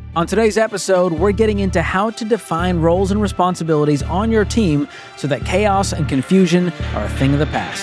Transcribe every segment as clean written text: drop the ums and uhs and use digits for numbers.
On today's episode, we're getting into how to define roles and responsibilities on your team so that chaos and confusion are a thing of the past.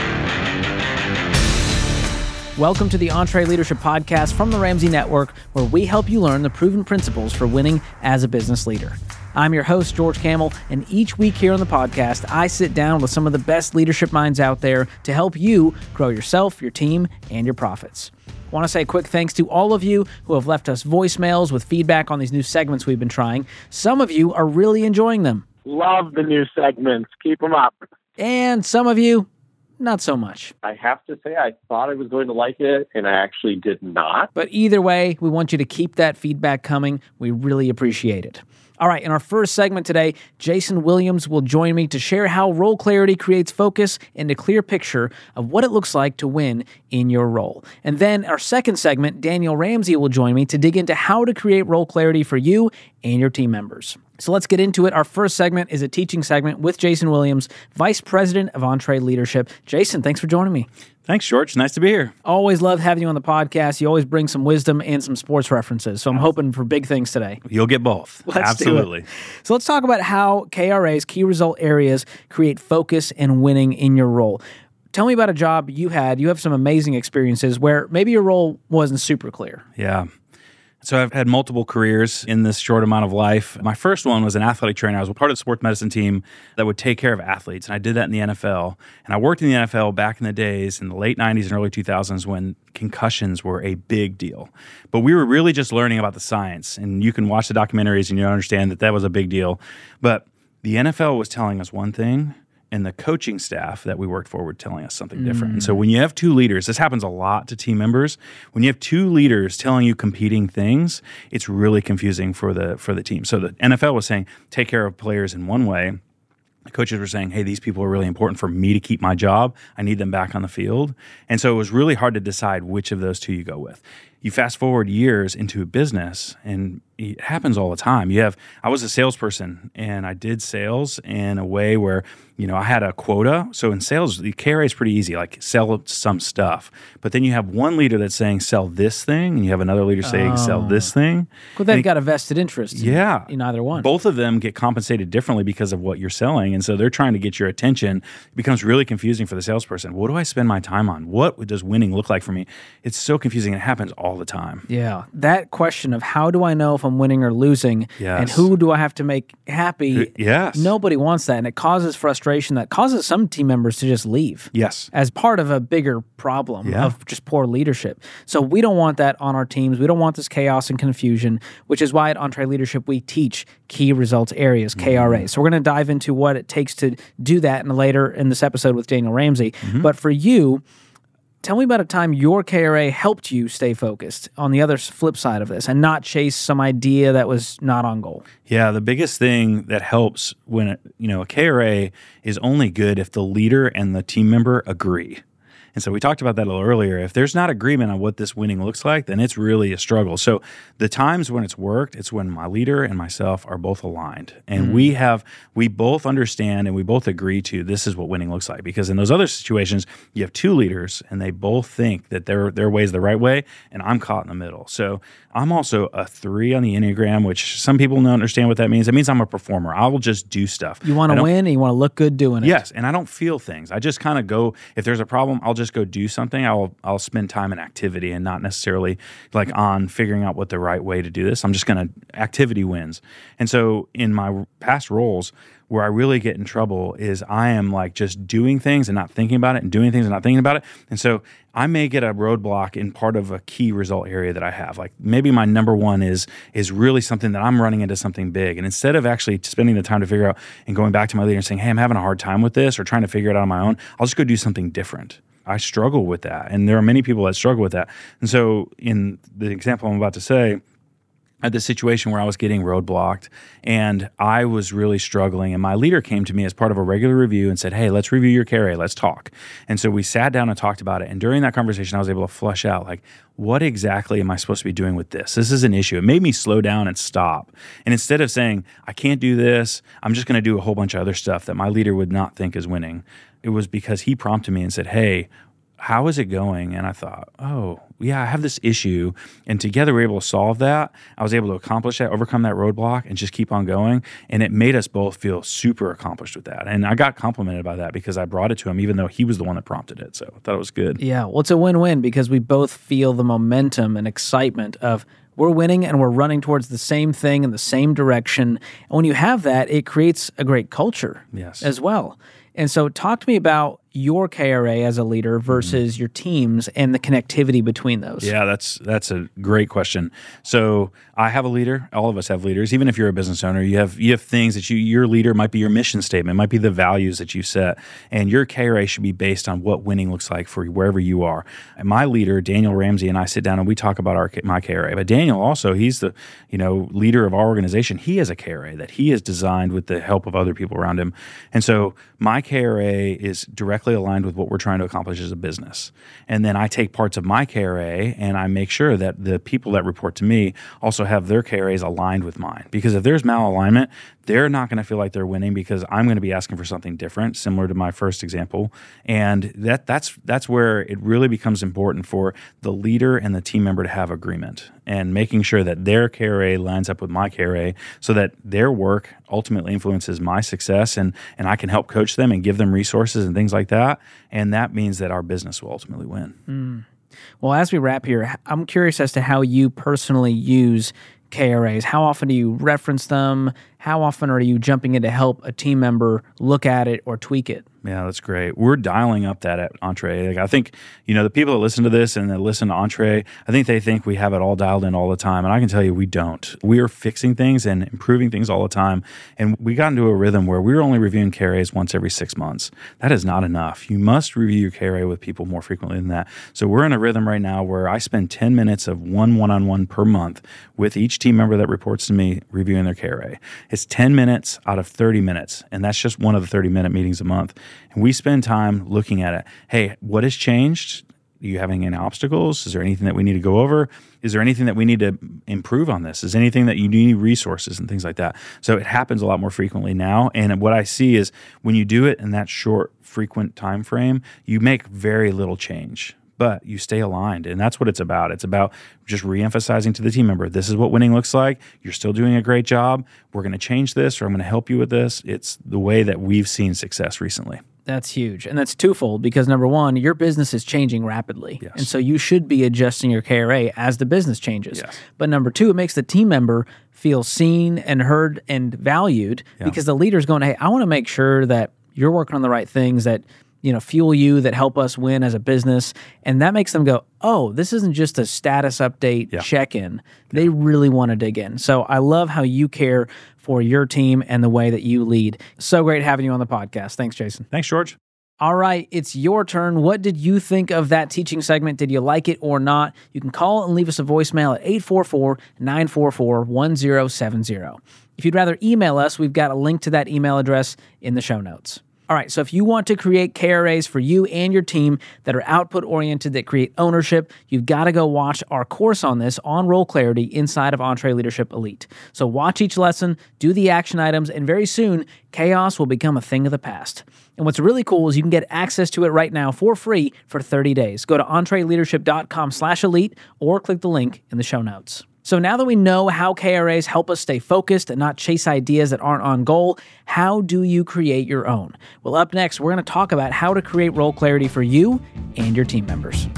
Welcome to the EntreLeadership Podcast from the Ramsey Network, where we help you learn the proven principles for winning as a business leader. I'm your host, George Kamel, and each week here on the podcast, I sit down with some of the best leadership minds out there to help you grow yourself, your team, and your profits. I want to say a quick thanks to all of you who have left us voicemails with feedback on these new segments we've been trying. Some of you are really enjoying them. Love the new segments. Keep them up. And some of you, not so much. I have to say, I thought I was going to like it, and I actually did not. But either way, we want you to keep that feedback coming. We really appreciate it. All right, in our first segment today, Jason Williams will join me to share how role clarity creates focus and a clear picture of what it looks like to win in your role. And then our second segment, Daniel Ramsey will join me to dig into how to create role clarity for you and your team members. So let's get into it. Our first segment is a teaching segment with Jason Williams, Vice President of EntreLeadership. Jason, thanks for joining me. Thanks, George. Nice to be here. Always love having you on the podcast. You always bring some wisdom and some sports references. So I'm hoping for big things today. You'll get both. Absolutely. So let's talk about how KRA's key result areas create focus and winning in your role. Tell me about a job you had. You have some amazing experiences where maybe your role wasn't super clear. Yeah. So I've had multiple careers in this short amount of life. My first one was an athletic trainer. I was a part of the sports medicine team that would take care of athletes, and I did that in the NFL. And I worked in the NFL back in the days in the late 90s and early 2000s when concussions were a big deal. But we were really just learning about the science, and you can watch the documentaries and you understand that that was a big deal. But the NFL was telling us one thing, and the coaching staff that we worked for were telling us something different. And so when you have two leaders, this happens a lot to team members. When you have two leaders telling you competing things, it's really confusing for the team. So the NFL was saying, take care of players in one way. The coaches were saying, hey, these people are really important for me to keep my job. I need them back on the field. And so it was really hard to decide which of those two you go with. You fast forward years into a business, and it happens all the time. I was a salesperson, and I did sales in a way where, I had a quota. So in sales, the KRA is pretty easy, like sell some stuff. But then you have one leader that's saying, sell this thing, and you have another leader saying, sell this thing. Well, they've got a vested interest in either one. Both of them get compensated differently because of what you're selling, and so they're trying to get your attention. It becomes really confusing for the salesperson. What do I spend my time on? What does winning look like for me? It's so confusing. It happens all the time. Yeah. That question of how do I know if I'm winning or losing, and who do I have to make happy? Yes. Nobody wants that, and it causes frustration that causes some team members to just leave. Yes. As part of a bigger problem of just poor leadership. So we don't want that on our teams. We don't want this chaos and confusion, which is why at EntreLeadership we teach key results areas, KRA. So we're going to dive into what it takes to do that later in this episode with Daniel Ramsey. But for you, tell me about a time your KRA helped you stay focused on the other flip side of this and not chase some idea that was not on goal. Yeah, the biggest thing that helps when a KRA is only good if the leader and the team member agree. And so we talked about that a little earlier. If there's not agreement on what this winning looks like, then it's really a struggle. So the times when it's worked, it's when my leader and myself are both aligned. And we both understand and we both agree to this is what winning looks like. Because in those other situations, you have two leaders and they both think that their way is the right way, and I'm caught in the middle. So I'm also a 3 on the Enneagram, which some people don't understand what that means. It means I'm a performer. I will just do stuff. You want to win and you want to look good doing it. Yes, and I don't feel things. I just kind of go, if there's a problem, I'll just go do something. I'll spend time in activity and not necessarily like on figuring out what the right way to do this. I'm just going to, activity wins. And so in my past roles, where I really get in trouble is I am like just doing things and not thinking about it and doing things and not thinking about it. And so I may get a roadblock in part of a key result area that I have. Like maybe my number one is really something that I'm running into something big. And instead of actually spending the time to figure out and going back to my leader and saying, hey, I'm having a hard time with this or trying to figure it out on my own, I'll just go do something different. I struggle with that. And there are many people that struggle with that. And so in the example I'm about to say, I had this situation where I was getting roadblocked and I was really struggling. And my leader came to me as part of a regular review and said, hey, let's review your KRA, let's talk. And so we sat down and talked about it. And during that conversation, I was able to flush out like, what exactly am I supposed to be doing with this? This is an issue. It made me slow down and stop. And instead of saying, I can't do this, I'm just going to do a whole bunch of other stuff that my leader would not think is winning. It was because he prompted me and said, hey, how is it going? And I thought, oh, yeah, I have this issue. And together we were able to solve that. I was able to accomplish that, overcome that roadblock, and just keep on going. And it made us both feel super accomplished with that. And I got complimented by that because I brought it to him, even though he was the one that prompted it. So I thought it was good. Yeah, well, it's a win-win because we both feel the momentum and excitement of we're winning and we're running towards the same thing in the same direction. And when you have that, it creates a great culture as well. And so talk to me about your KRA as a leader versus your teams and the connectivity between those. Yeah, that's a great question. So I have a leader. All of us have leaders. Even if you're a business owner, you have things that your leader might be your mission statement, might be the values that you set, and your KRA should be based on what winning looks like for wherever you are. And my leader, Daniel Ramsey, and I sit down and we talk about my KRA. But Daniel also, he's the leader of our organization. He has a KRA that he has designed with the help of other people around him. And so my KRA is directly aligned with what we're trying to accomplish as a business. And then I take parts of my KRA and I make sure that the people that report to me also have their KRAs aligned with mine. Because if there's malalignment, they're not going to feel like they're winning because I'm going to be asking for something different, similar to my first example. And that's where it really becomes important for the leader and the team member to have agreement and making sure that their KRA lines up with my KRA so that their work ultimately influences my success and I can help coach them and give them resources and things like that. And that means that our business will ultimately win. Well, as we wrap here, I'm curious as to how you personally use KRAs. How often do you reference them? How often are you jumping in to help a team member look at it or tweak it? Yeah, that's great. We're dialing up that at Entre. I think, the people that listen to this and that listen to Entre, I think they think we have it all dialed in all the time. And I can tell you we don't. We are fixing things and improving things all the time. And we got into a rhythm where we're only reviewing KRAs once every 6 months. That is not enough. You must review your KRA with people more frequently than that. So we're in a rhythm right now where I spend 10 minutes of one-on-one per month with each team member that reports to me reviewing their KRA. It's 10 minutes out of 30 minutes. And that's just one of the 30-minute meetings a month. And we spend time looking at it. Hey, what has changed? Are you having any obstacles? Is there anything that we need to go over? Is there anything that we need to improve on this? Is anything that you need resources and things like that? So it happens a lot more frequently now. And what I see is when you do it in that short, frequent time frame, you make very little change. But you stay aligned, and that's what it's about. It's about just reemphasizing to the team member, this is what winning looks like. You're still doing a great job. We're going to change this, or I'm going to help you with this. It's the way that we've seen success recently. That's huge. And that's twofold because, number one, your business is changing rapidly. Yes. And so you should be adjusting your KRA as the business changes. Yes. But number two, it makes the team member feel seen and heard and valued because the leader's going, hey, I want to make sure that you're working on the right things that fuel you, that help us win as a business. And that makes them go, oh, this isn't just a status update check-in. They really want to dig in. So I love how you care for your team and the way that you lead. So great having you on the podcast. Thanks, Jason. Thanks, George. All right, it's your turn. What did you think of that teaching segment? Did you like it or not? You can call and leave us a voicemail at 844-944-1070. If you'd rather email us, we've got a link to that email address in the show notes. All right, so if you want to create KRAs for you and your team that are output-oriented, that create ownership, you've got to go watch our course on this on Role Clarity inside of EntreLeadership Elite. So watch each lesson, do the action items, and very soon, chaos will become a thing of the past. And what's really cool is you can get access to it right now for free for 30 days. Go to EntreLeadership.com/elite or click the link in the show notes. So now that we know how KRAs help us stay focused and not chase ideas that aren't on goal, how do you create your own? Well, up next, we're going to talk about how to create role clarity for you and your team members.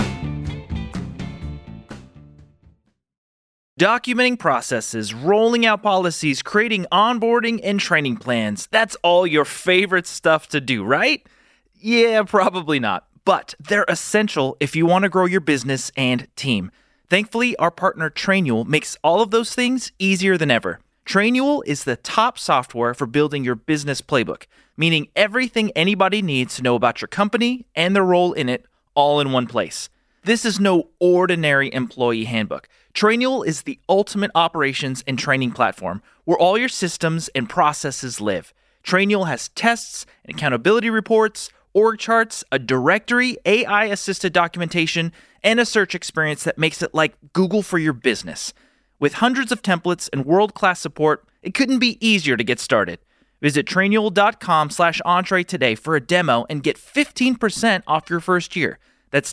Documenting processes, rolling out policies, creating onboarding and training plans. That's all your favorite stuff to do, right? Yeah, probably not. But they're essential if you want to grow your business and team. Thankfully, our partner Trainual makes all of those things easier than ever. Trainual is the top software for building your business playbook, meaning everything anybody needs to know about your company and their role in it all in one place. This is no ordinary employee handbook. Trainual is the ultimate operations and training platform where all your systems and processes live. Trainual has tests and accountability reports, org charts, a directory, AI-assisted documentation, and a search experience that makes it like Google for your business. With hundreds of templates and world-class support, it couldn't be easier to get started. Visit Trainual.com/Entre today for a demo and get 15% off your first year. That's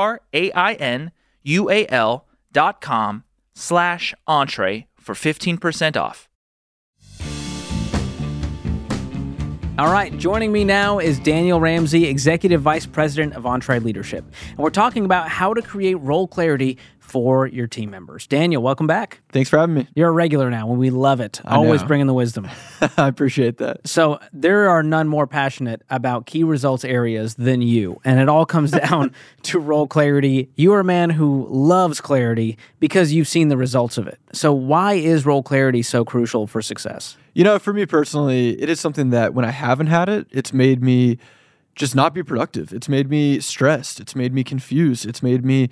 TRAINUAL.com/entree for 15% off. All right, joining me now is Daniel Ramsey, Executive Vice President of Entree Leadership. And we're talking about how to create role clarity for your team members. Daniel, welcome back. Thanks for having me. You're a regular now, and we love it. Always bringing the wisdom. I appreciate that. So there are none more passionate about key results areas than you, and it all comes down to role clarity. You are a man who loves clarity because you've seen the results of it. So why is role clarity so crucial for success? You know, for me personally, it is something that when I haven't had it, it's made me just not be productive. It's made me stressed. It's made me confused. It's made me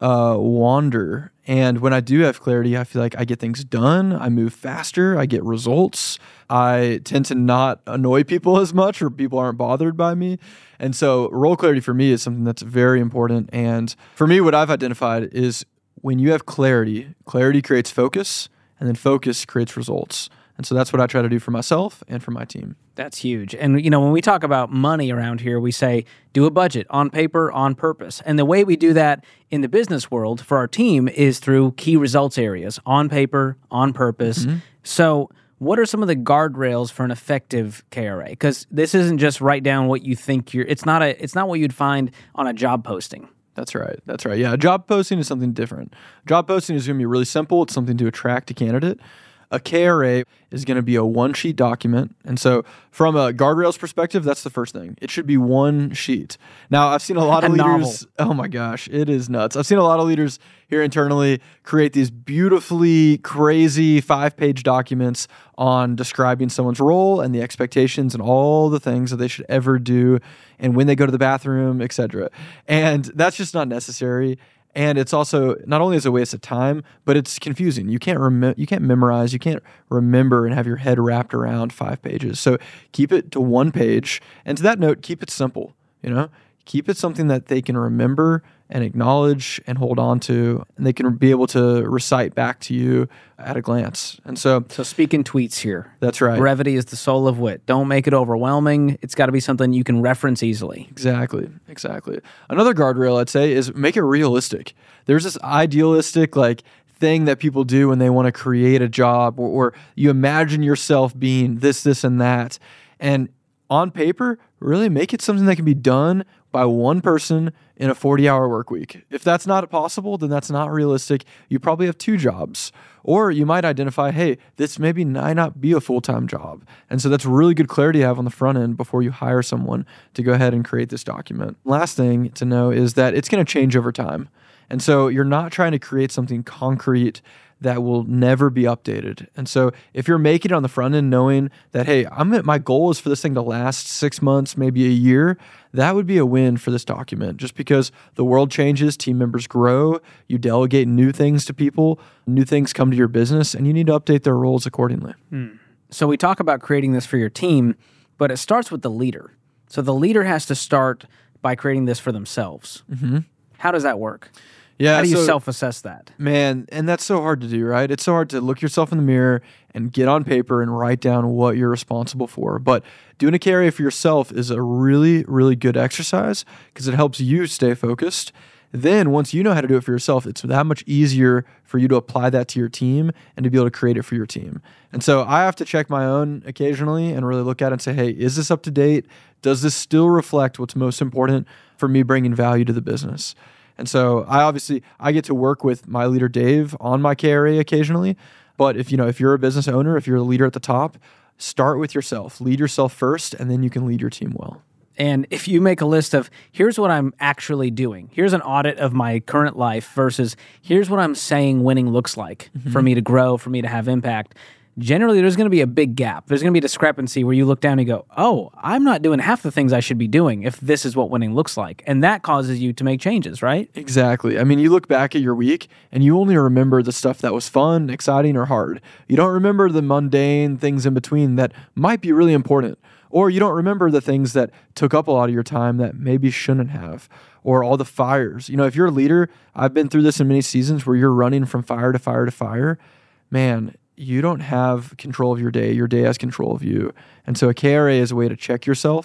wander. And when I do have clarity, I feel like I get things done. I move faster. I get results. I tend to not annoy people as much, or people aren't bothered by me. And so role clarity for me is something that's very important. And for me, what I've identified is when you have clarity, clarity creates focus, and then focus creates results. And so that's what I try to do for myself and for my team. That's huge. And, you know, when we talk about money around here, we say do a budget on paper, on purpose. And the way we do that in the business world for our team is through key results areas, on paper, on purpose. Mm-hmm. So what are some of the guardrails for an effective KRA? Because this isn't just write down what you think it's not what you'd find on a job posting. That's right. Yeah, a job posting is something different. Job posting is going to be really simple. It's something to attract a candidate. A KRA is going to be a one-sheet document. And so from a guardrails perspective, that's the first thing. It should be one sheet. Now, I've seen a lot of leaders. Oh my gosh, it is nuts. I've seen a lot of leaders here internally create these beautifully crazy 5-page documents on describing someone's role and the expectations and all the things that they should ever do and when they go to the bathroom, etc. And that's just not necessary. And it's also not only is a waste of time, but it's confusing. You can't memorize, you can't remember and have your head wrapped around 5 pages. So keep it to 1 page. And to that note, keep it simple. Keep it something that they can remember and acknowledge and hold on to, and they can be able to recite back to you at a glance. And so speak in tweets here. That's right. Brevity is the soul of wit. Don't make it overwhelming. It's got to be something you can reference easily. Exactly. Another guardrail, I'd say, is make it realistic. There's this idealistic thing that people do when they want to create a job, or you imagine yourself being this, and that. And on paper, really make it something that can be done by one person in a 40-hour work week. If that's not possible, then that's not realistic. You probably have 2 jobs. Or you might identify, hey, this maybe might not be a full-time job. And so that's really good clarity to have on the front end before you hire someone to go ahead and create this document. Last thing to know is that it's going to change over time. And so you're not trying to create something concrete that will never be updated. And so if you're making it on the front end knowing that, hey, my goal is for this thing to last 6 months, maybe a year, that would be a win for this document, just because the world changes, team members grow, you delegate new things to people, new things come to your business, and you need to update their roles accordingly. So we talk about creating this for your team, but it starts with the leader. So the leader has to start by creating this for themselves. Mm-hmm. How does that work? Yeah, how do you self-assess that? Man, and that's so hard to do, right? It's so hard to look yourself in the mirror and get on paper and write down what you're responsible for. But doing a KRA for yourself is a really, really good exercise because it helps you stay focused. Then once you know how to do it for yourself, it's that much easier for you to apply that to your team and to be able to create it for your team. And so I have to check my own occasionally and really look at it and say, hey, is this up to date? Does this still reflect what's most important for me bringing value to the business? And so I get to work with my leader, Dave, on my KRA occasionally. But if you're a business owner, if you're a leader at the top, start with yourself. Lead yourself first, and then you can lead your team well. And if you make a list of here's what I'm actually doing, here's an audit of my current life versus here's what I'm saying winning looks like for me to grow, for me to have impact, generally there's going to be a big gap. There's going to be a discrepancy where you look down and you go, oh, I'm not doing half the things I should be doing if this is what winning looks like. And that causes you to make changes, right? Exactly. I mean, you look back at your week and you only remember the stuff that was fun, exciting, or hard. You don't remember the mundane things in between that might be really important. Or you don't remember the things that took up a lot of your time that maybe shouldn't have. Or all the fires. If you're a leader, I've been through this in many seasons where you're running from fire to fire to fire. Man, you don't have control of your day. Your day has control of you. And so a KRA is a way to check yourself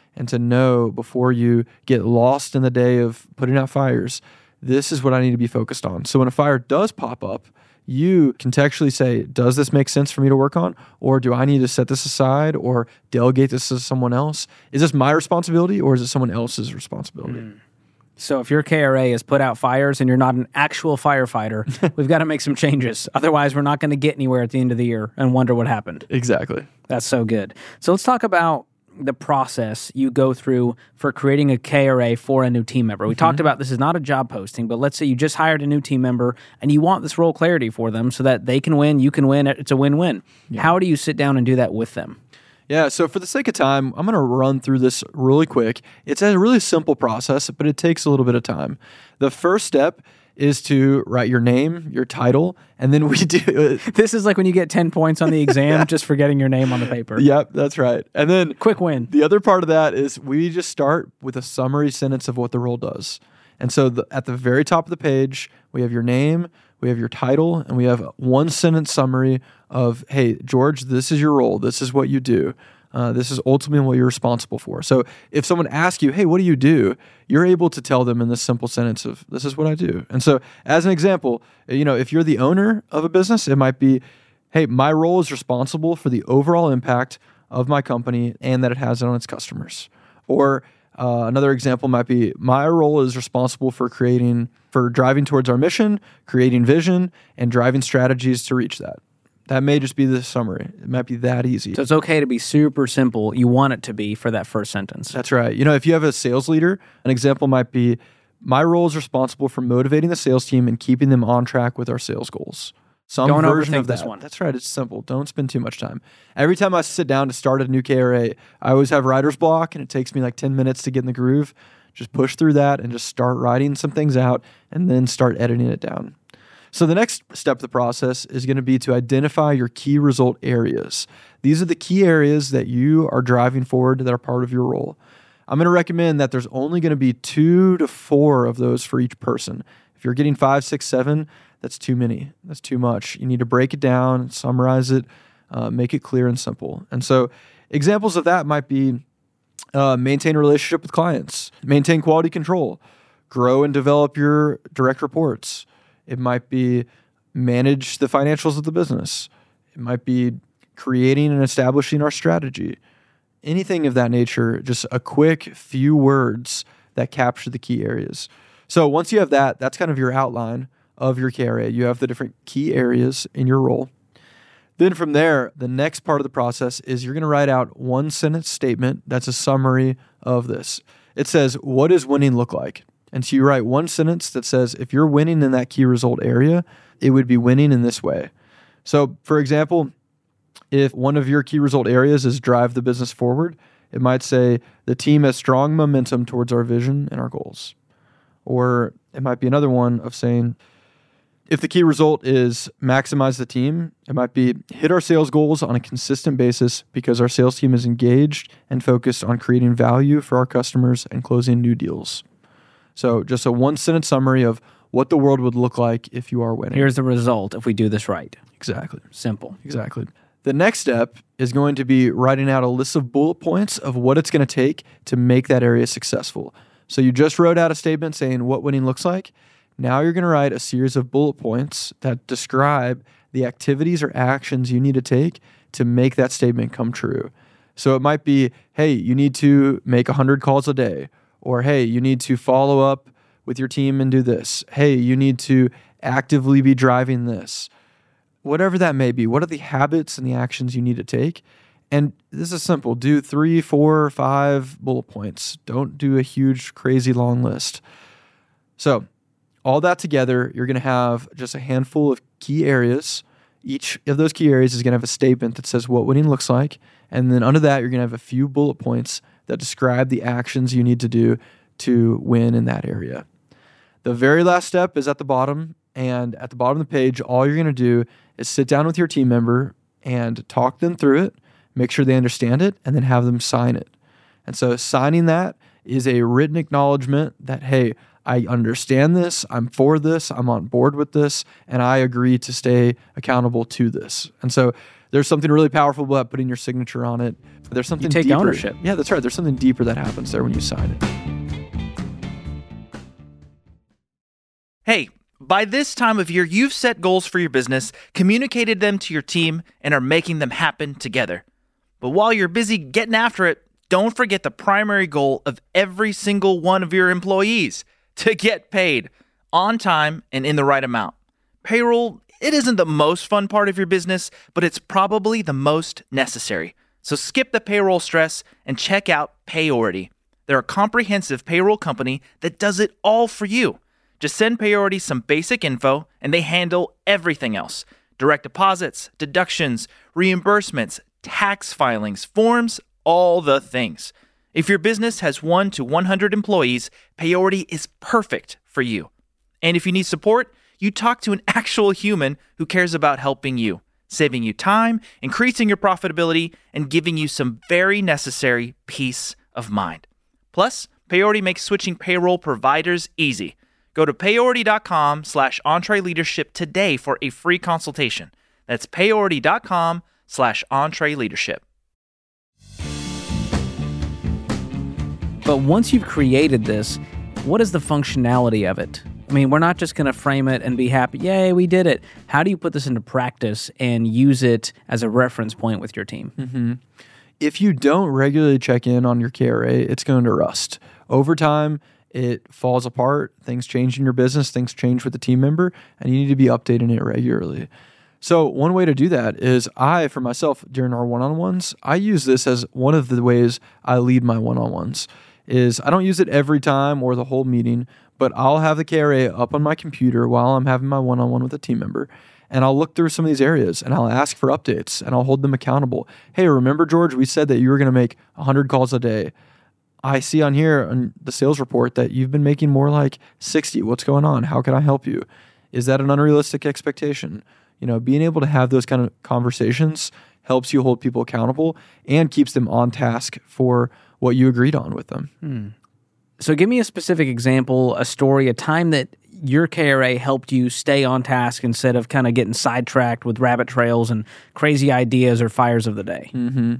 and to know before you get lost in the day of putting out fires, this is what I need to be focused on. So when a fire does pop up, you contextually say, does this make sense for me to work on? Or do I need to set this aside or delegate this to someone else? Is this my responsibility or is it someone else's responsibility? So if your KRA has put out fires and you're not an actual firefighter, we've got to make some changes. Otherwise, we're not going to get anywhere at the end of the year and wonder what happened. Exactly. That's so good. So let's talk about the process you go through for creating a KRA for a new team member. We talked about this is not a job posting, but let's say you just hired a new team member and you want this role clarity for them so that they can win, you can win, it's a win-win. Yeah. How do you sit down and do that with them? Yeah, so for the sake of time, I'm going to run through this really quick. It's a really simple process, but it takes a little bit of time. The first step is to write your name, your title, and then we do... This is like when you get 10 points on the exam just for getting your name on the paper. Yep, that's right. And then... Quick win. The other part of that is we just start with a summary sentence of what the role does. And so at the very top of the page, we have your name, we have your title, and we have one sentence summary of, hey, George, this is your role. This is what you do. This is ultimately what you're responsible for. So if someone asks you, hey, what do you do? You're able to tell them in this simple sentence of, this is what I do. And so as an example, if you're the owner of a business, it might be, hey, my role is responsible for the overall impact of my company and that it has on its customers. Or another example might be, my role is responsible for driving towards our mission, creating vision, and driving strategies to reach that. That may just be the summary. It might be that easy. So it's okay to be super simple. You want it to be for that first sentence. That's right. If you have a sales leader, an example might be, my role is responsible for motivating the sales team and keeping them on track with our sales goals. Some Don't version overthink of that. This one. That's right. It's simple. Don't spend too much time. Every time I sit down to start a new KRA, I always have writer's block, and it takes me like 10 minutes to get in the groove. Just push through that and just start writing some things out and then start editing it down. So the next step of the process is going to be to identify your key result areas. These are the key areas that you are driving forward that are part of your role. I'm going to recommend that there's only going to be 2 to 4 of those for each person. If you're getting 5, 6, 7, that's too many. That's too much. You need to break it down, summarize it, make it clear and simple. And so examples of that might be maintain a relationship with clients, maintain quality control, grow and develop your direct reports. It might be manage the financials of the business. It might be creating and establishing our strategy. Anything of that nature, just a quick few words that capture the key areas. So once you have that, that's kind of your outline of your KRA. You have the different key areas in your role. Then from there, the next part of the process is you're going to write out one sentence statement that's a summary of this. It says, what does winning look like? And so you write one sentence that says, if you're winning in that key result area, it would be winning in this way. So for example, if one of your key result areas is drive the business forward, it might say, the team has strong momentum towards our vision and our goals. Or it might be another one of saying, if the key result is maximize the team, it might be hit our sales goals on a consistent basis because our sales team is engaged and focused on creating value for our customers and closing new deals. So just a one sentence summary of what the world would look like if you are winning. Here's the result if we do this right. Exactly. Simple. Exactly. The next step is going to be writing out a list of bullet points of what it's going to take to make that area successful. So you just wrote out a statement saying what winning looks like. Now you're going to write a series of bullet points that describe the activities or actions you need to take to make that statement come true. So it might be, hey, you need to make 100 calls a day. Or, hey, you need to follow up with your team and do this. Hey, you need to actively be driving this. Whatever that may be, what are the habits and the actions you need to take? And this is simple. Do 3, 4, 5 bullet points. Don't do a huge, crazy long list. So all that together, you're going to have just a handful of key areas. Each of those key areas is going to have a statement that says what winning looks like. And then under that, you're going to have a few bullet points that describe the actions you need to do to win in that area. The very last step is at the bottom. And at the bottom of the page, all you're going to do is sit down with your team member and talk them through it, make sure they understand it, and then have them sign it. And so signing that is a written acknowledgement that, hey, I understand this, I'm for this, I'm on board with this, and I agree to stay accountable to this. And so there's something really powerful about putting your signature on it. There's something take deeper. ownership. Yeah, that's right. There's something deeper that happens there when you sign it. Hey, by this time of year, you've set goals for your business, communicated them to your team, and are making them happen together. But while you're busy getting after it, don't forget the primary goal of every single one of your employees: to get paid on time and in the right amount. Payroll, it isn't the most fun part of your business, but it's probably the most necessary. So skip the payroll stress and check out Payority. They're a comprehensive payroll company that does it all for you. Just send Payority some basic info, and they handle everything else: direct deposits, deductions, reimbursements, tax filings, forms, all the things. If your business has 1 to 100 employees, Payority is perfect for you. And if you need support, you talk to an actual human who cares about helping you, saving you time, increasing your profitability, and giving you some very necessary peace of mind. Plus, Payority makes switching payroll providers easy. Go to payority.com/EntreLeadership today for a free consultation. That's payority.com/EntreLeadership. But once you've created this, what is the functionality of it? I mean, we're not just going to frame it and be happy, yay, we did it. How do you put this into practice and use it as a reference point with your team? Mm-hmm. If you don't regularly check in on your KRA, it's going to rust. Over time, it falls apart. Things change in your business. Things change with the team member, and you need to be updating it regularly. So one way to do that is for myself, during our one-on-ones, I use this as one of the ways I lead my one-on-ones. Is I don't use it every time or the whole meeting, but I'll have the KRA up on my computer while I'm having my one-on-one with a team member, and I'll look through some of these areas, and I'll ask for updates, and I'll hold them accountable. Hey, remember, George, we said that you were going to make 100 calls a day. I see on here on the sales report that you've been making more like 60. What's going on? How can I help you? Is that an unrealistic expectation? Being able to have those kind of conversations helps you hold people accountable and keeps them on task for what you agreed on with them. So give me a specific example, a story, a time that your KRA helped you stay on task instead of kind of getting sidetracked with rabbit trails and crazy ideas or fires of the day. Mm-hmm.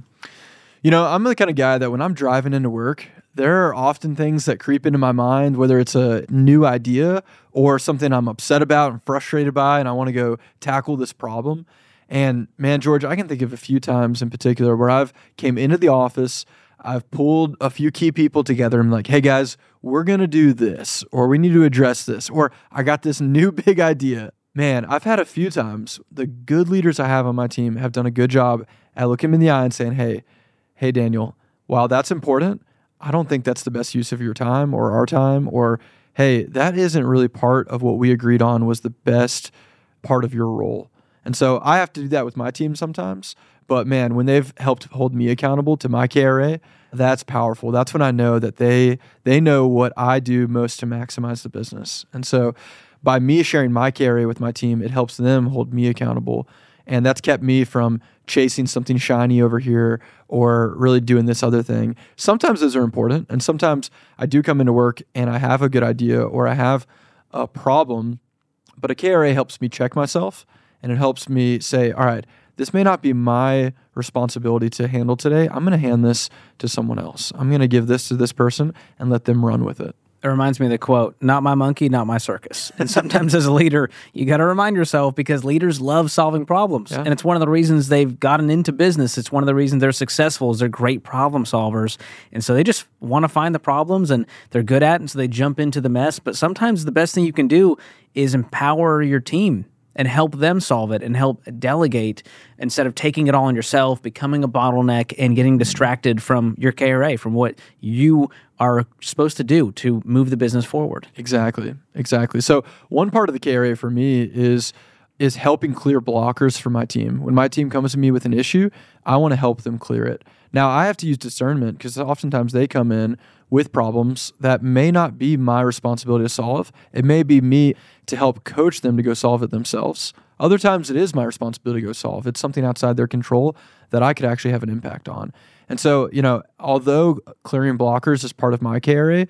I'm the kind of guy that when I'm driving into work, there are often things that creep into my mind, whether it's a new idea or something I'm upset about and frustrated by, and I want to go tackle this problem. And man, George, I can think of a few times in particular where I've came into the office, I've pulled a few key people together and I'm like, hey guys, we're going to do this, or we need to address this, or I got this new big idea. Man, I've had a few times, the good leaders I have on my team have done a good job at looking me in the eye and saying, hey, Daniel, while that's important, I don't think that's the best use of your time or our time, or, hey, that isn't really part of what we agreed on was the best part of your role. And so I have to do that with my team sometimes. But man, when they've helped hold me accountable to my KRA, that's powerful. That's when I know that they know what I do most to maximize the business. And so by me sharing my KRA with my team, it helps them hold me accountable. And that's kept me from chasing something shiny over here or really doing this other thing. Sometimes those are important. And sometimes I do come into work and I have a good idea or I have a problem, but a KRA helps me check myself and it helps me say, all right, this may not be my responsibility to handle today. I'm going to hand this to someone else. I'm going to give this to this person and let them run with it. It reminds me of the quote, not my monkey, not my circus. And sometimes as a leader, you got to remind yourself because leaders love solving problems. Yeah. And it's one of the reasons they've gotten into business. It's one of the reasons they're successful is they're great problem solvers. And so they just want to find the problems and they're good at it. And so they jump into the mess. But sometimes the best thing you can do is empower your team and help them solve it and help delegate instead of taking it all on yourself, becoming a bottleneck and getting distracted from your KRA, from what you are supposed to do to move the business forward. Exactly. So one part of the KRA for me is helping clear blockers for my team. When my team comes to me with an issue, I want to help them clear it. Now, I have to use discernment because oftentimes they come in with problems that may not be my responsibility to solve. It may be me to help coach them to go solve it themselves. Other times it is my responsibility to go solve. It's something outside their control that I could actually have an impact on. And so, although clearing blockers is part of my KRA,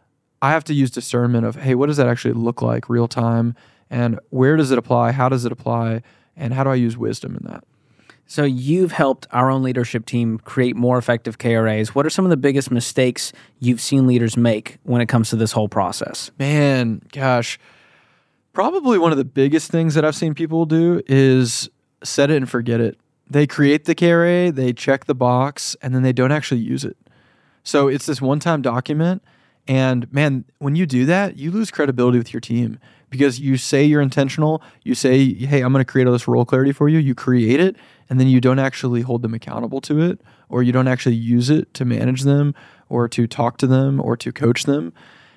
I have to use discernment of, hey, what does that actually look like real time? And where does it apply? How does it apply? And how do I use wisdom in that? So you've helped our own leadership team create more effective KRAs. What are some of the biggest mistakes you've seen leaders make when it comes to this whole process? Man, gosh, probably one of the biggest things that I've seen people do is set it and forget it. They create the KRA, they check the box, and then they don't actually use it. So it's this one-time document, and man, when you do that, you lose credibility with your team because you say you're intentional. You say, hey, I'm going to create all this role clarity for you. You create it, and then you don't actually hold them accountable to it, or you don't actually use it to manage them or to talk to them or to coach them.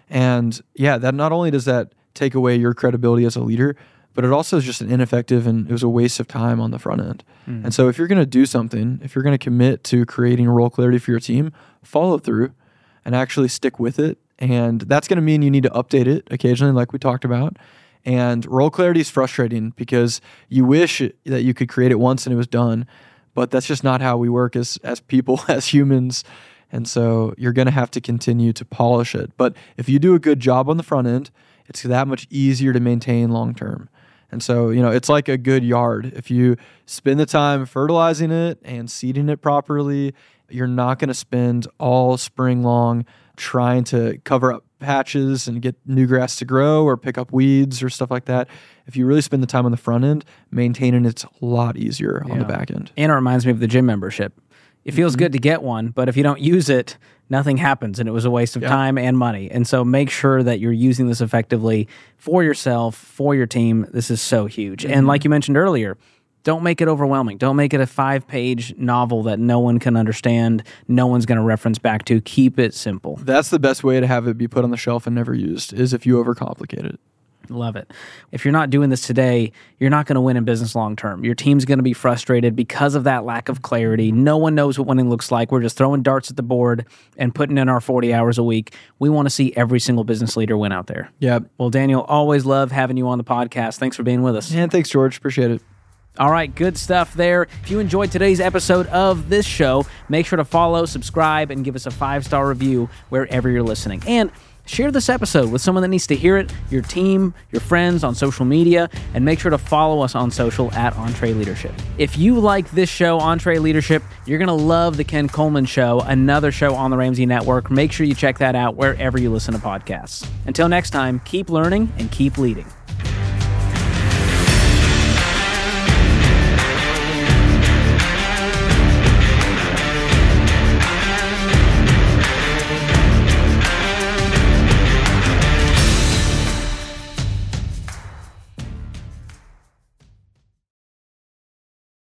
And yeah, that not only does that take away your credibility as a leader, but it also is just an ineffective and it was a waste of time on the front end. And so if you're going to do something, if you're going to commit to creating role clarity for your team, follow through and actually stick with it. And that's going to mean you need to update it occasionally, like we talked about. And role clarity is frustrating because you wish that you could create it once and it was done, but that's just not how we work as people, as humans. And so you're going to have to continue to polish it. But if you do a good job on the front end, it's that much easier to maintain long term. And so, it's like a good yard. If you spend the time fertilizing it and seeding it properly, you're not going to spend all spring long trying to cover up patches and get new grass to grow or pick up weeds or stuff like that. If you really spend the time on the front end, maintaining it's a lot easier on the back end. And it reminds me of the gym membership. It feels good to get one, but if you don't use it, nothing happens, and it was a waste of time and money. And so make sure that you're using this effectively for yourself, for your team. This is so huge. And like you mentioned earlier, don't make it overwhelming. Don't make it a 5-page novel that no one can understand, no one's going to reference back to. Keep it simple. That's the best way to have it be put on the shelf and never used, is if you overcomplicate it. Love it. If you're not doing this today, you're not going to win in business long term. Your team's going to be frustrated because of that lack of clarity. No one knows what winning looks like. We're just throwing darts at the board and putting in our 40 hours a week. We want to see every single business leader win out there. Yeah. Well, Daniel, always love having you on the podcast. Thanks for being with us. And thanks, George. Appreciate it. All right, good stuff there. If you enjoyed today's episode of this show, make sure to follow, subscribe, and give us a 5-star review wherever you're listening. And share this episode with someone that needs to hear it, your team, your friends on social media, and make sure to follow us on social at EntreLeadership. If you like this show, EntreLeadership, you're going to love The Ken Coleman Show, another show on the Ramsey Network. Make sure you check that out wherever you listen to podcasts. Until next time, keep learning and keep leading.